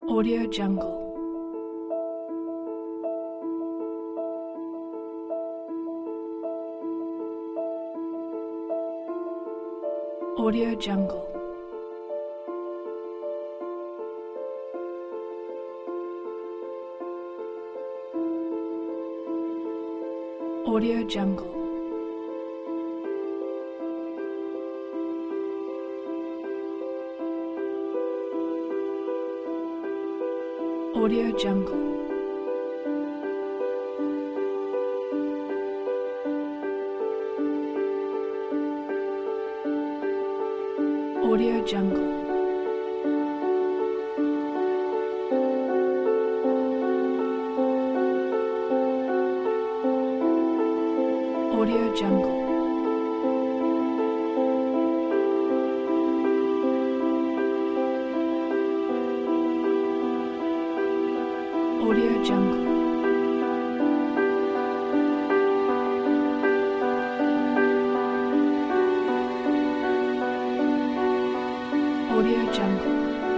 Audio Jungle. Audio Jungle. Audio Jungle. Audio Jungle. Audio Jungle. Audio Jungle. Audio Jungle. Audio Jungle.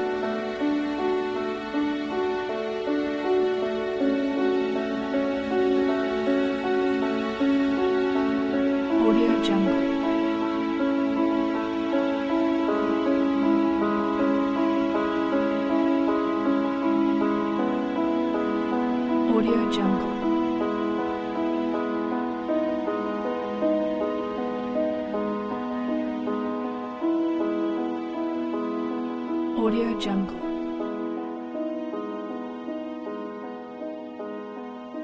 Audio Jungle. Audio Jungle. Audio Jungle.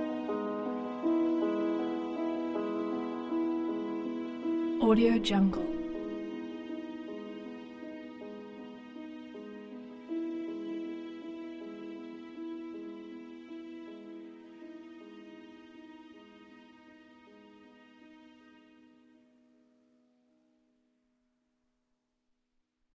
Audio Jungle.